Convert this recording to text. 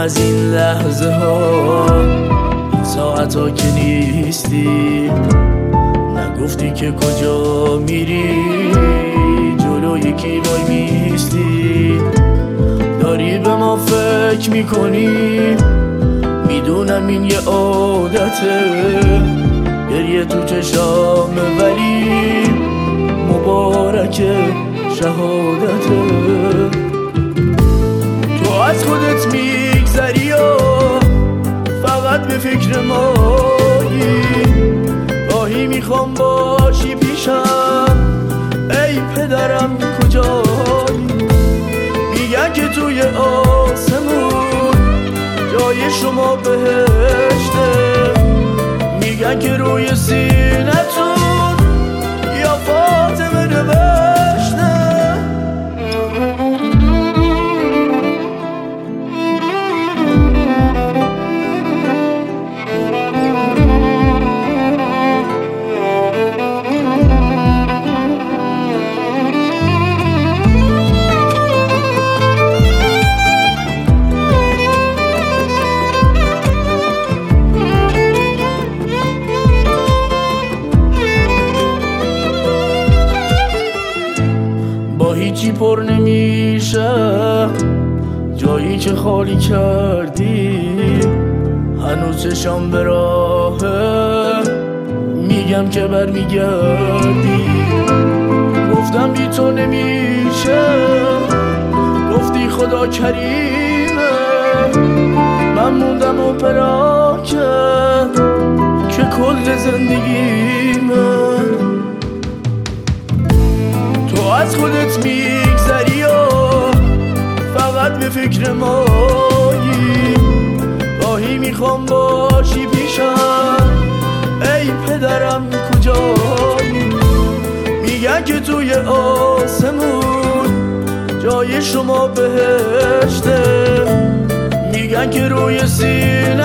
از این لحظه ها، این ساعت ها که نیستی، نگفتی که کجا میری، جلوی کی وای میستی، داری به ما فکر میکنی، میدونم این یه عادته، گریه تو چشامه ولی مبارکه شهادته. تو از خودت میگذری و فقط به فکر مایی، گاهی میخوام باشی پیشم، ای پدرم کجایی، میگن که توی آسمون جای شما بهشته، میگن که روی سینتون یا فاطمه نوشته. هیچی پر نمیشه جایی که خالی کردی، هنوز چشام به راهه، میگم که برمیگردی، گفتم بی تو نمیشه، گفتی خدا کریمه، من موندم و پراکه که کل زندگیمه. تو از خودت میگذری و فقط به فکر مایی، گاهی میخوام باشی پیشم، ای پدرم کجایی، میگن که توی آسمون جای شما بهشته، میگن که روی سینه